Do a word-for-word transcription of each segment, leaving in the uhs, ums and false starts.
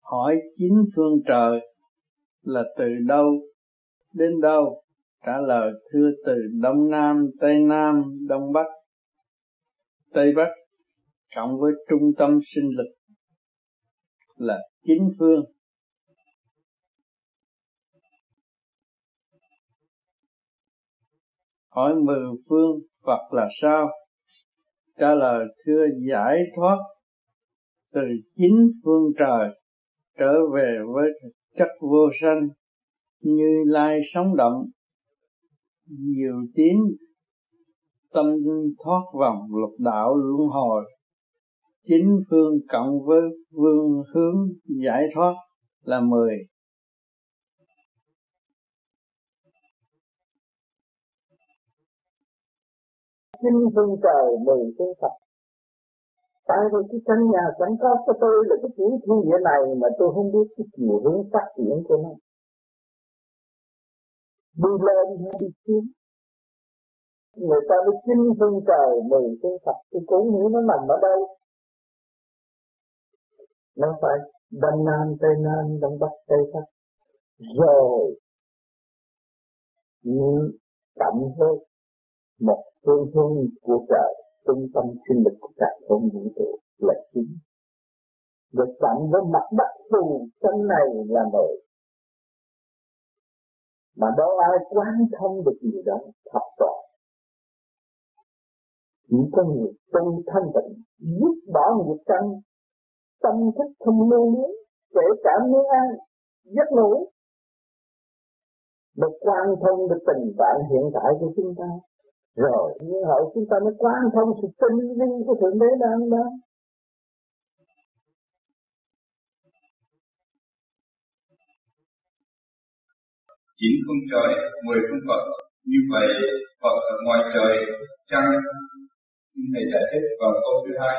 Hỏi chín phương trời là từ đâu đến đâu? Trả lời thưa từ Đông Nam, Tây Nam, Đông Bắc, Tây Bắc cộng với trung tâm sinh lực là chín phương. Hỏi mười phương Phật là sao? Trả lời thưa giải thoát từ chín phương trời trở về với thực chất vô sanh, Như Lai sống động, diệu tiến tâm thoát vòng lục đạo luân hồi. Chín phương cộng với phương hướng giải thoát là mười. Chín phương trời, mười phương Phật. Tại vì cái căn nhà sẵn có của tôi là cái tiểu thiên địa này mà tôi không biết cái chiều hướng phát triển của nó. Đi lên hay đi xuống. Người ta nói chín phương trời, mười phương Phật, tôi cũng hiểu nó nằm ở đâu. Nó phải Đông Nam, Tây Nam, Đông Bắc, Tây Bắc. Rồi nhưng cộng với một phương hướng của trời, trung tâm sinh lực của cả không vũ trụ là chín. Rồi cộng với mặt đất phù sanh này là mười. Mà đâu ai quán thông được gì đó thật toàn. Chỉ có người tu thanh tịnh, dứt bỏ nghiệp căn, tâm thức không lưu luyến, kể cả miếng ăn, giấc ngủ, được quan thông được tình trạng hiện tại của chúng ta. Rồi nhưng hậu chúng ta mới quan thông sự tinh vi của Thượng Đế đang đó. Chín phương trời, mười phương Phật. Như vậy Phật ở ngoài trời chăng? Xin thầy giải thích vào câu thứ hai.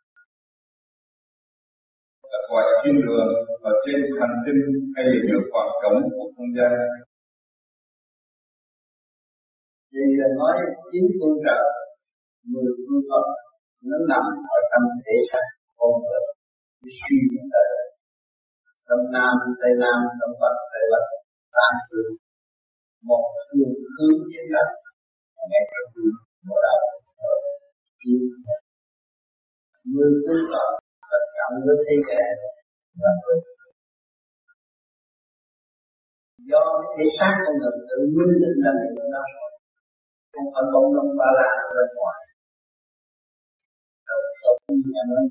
Là gọi thiên đường ở trên hành tinh hay là giữa khoảng cống của không gian? Vì là nói chín phương trời, mười phương Phật, nó nằm ở trong thể xác con người, cái suy nghĩ tới Đông Nam, Tây Nam, Đông Bắc, Tây Bắc, tám phương, một phương hướng tiến lên, ngay cả phương một đạo ở chín mười phương Phật là cộng với thế hệ và người. Do cái xác con người tự nhiên định ra những đó, không phải bông lông ba la bên ngoài. Rồi tôi không nhận ơn.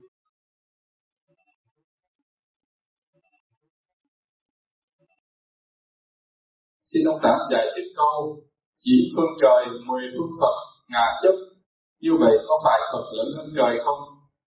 Xin ông Tạm giải thích câu chín phương trời, mười phương Phật ngã chấp. Như vậy có phải Phật lớn hơn trời không?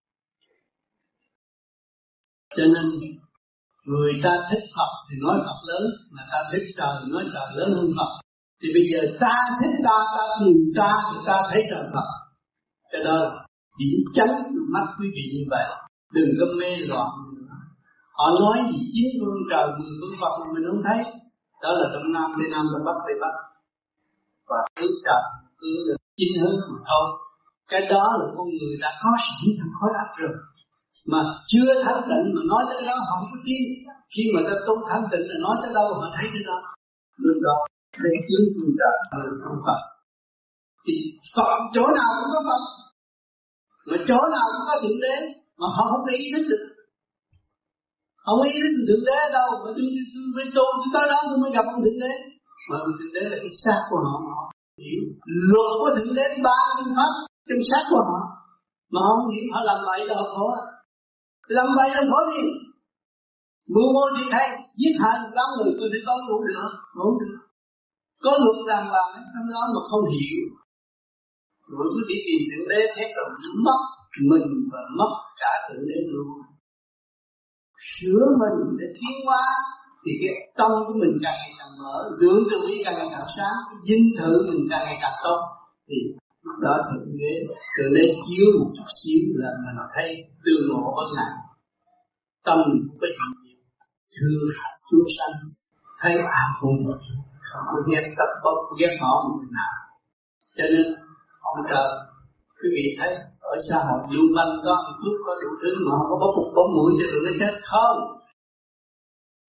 Cho nên người ta thích Phật thì nói Phật lớn, mà ta thích trời thì nói trời lớn hơn Phật. Thì bây giờ ta thích ta, ta nhìn ta thì ta thấy trời Phật. Cho đó là điểm chánh mắt quý vị như vậy. Đừng có mê loạn nữa. Họ nói gì chín phương trời, mười phương Phật mà mình không thấy. Đó là Đông Nam, Tây Nam, Đông Bắc, Tây Bắc. Và hướng trời, hướng được chín hướng mà thôi. Cái đó là con người đã có sẵn trong khối óc rồi. Mà chưa thanh tịnh mà nói tới đó họ không có tin. Khi mà ta tu thanh tịnh là nói tới đâu họ thấy tới đó. Lúc đó đây chín phương trời, mười phương Phật. Thì Phật chỗ nào cũng có Phật, mà chỗ nào cũng có Thượng Đế, mà họ không có ý thức được. Không có ý thức được Thượng Đế ở đâu, mà tôi phải tu, tôi tới đó tôi mới gặp ông Thượng Đế. Mà ông Thượng Đế là cái xác của họ, mà họ hiểu luật của Thượng Đế ba trong pháp trong xác của họ, mà họ không hiểu, họ làm vậy là họ khổ. Làm vậy là khổ gì? Mưu mô gì hay giết hại một đám người tôi để có ngủ được, ngủ được. Có luật đàng hoàng trong đó mà không hiểu. Rồi cứ đi tìm Thượng Đế thế rồi mất mình và mất cả Thượng Đế luôn. Sửa mình để tiến hóa thì cái tâm của mình càng ngày càng mở, lượng từ bi càng ngày càng sáng, cái dinh thự mình càng ngày càng tốt. Thì lúc đó Thượng Đế Thượng Đế chiếu một chút xíu là mình thấy tương ngộ với Ngài. Tâm có gì thương hại chúng sanh, thấy ảo không được, không có ghét tập bốc ghét bỏ người nào. Cho nên ông trời quý vị thấy ở xã hội lưu manh có một chút có đủ thứ mà không có bốc một bóng mũi cho tụi nó chết không.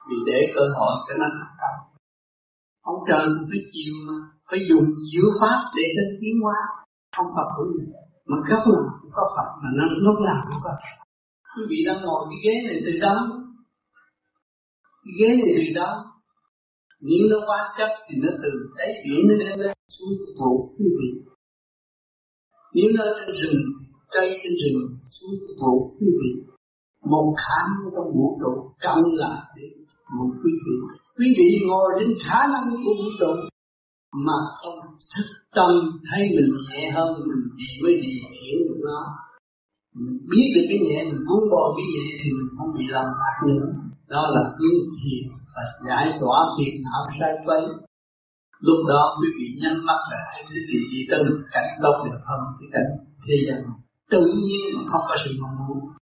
vì để cơ hội cho nó thành công. Ông trời cũng phải chịu mà, phải dùng diệu pháp để lên tiến hóa. Không Phật cũng vậy, mà góc nào cũng có Phật, mà nó lúc nào cũng có. Quý vị đang ngồi cái ghế này từ đâu? Cái ghế này từ đâu? Nếu nó quá chất thì nó từ đáy biển nó lên lên xuống vụ quý vị. Nếu nó trên rừng, cây trên rừng xuống vụ quý vị. Một khám trong vũ trụ cầm lại để một quý vị. Quý vị ngồi trên khả năng của vũ trụ mà không thức tâm thấy mình nhẹ hơn mình gì mới điều khiển được nó. Mình biết được cái nhẹ, mình buông bỏ cái nhẹ thì mình không bị làm hại nữa. Đó là hướng thiền và giải tỏa phiền não sai quấy. Lúc đó quý vị nhắm mắt lại thấy quý vị đi tới một cảnh tốt đẹp hơn cái cảnh thế gian tự nhiên mà không có sự mong muốn.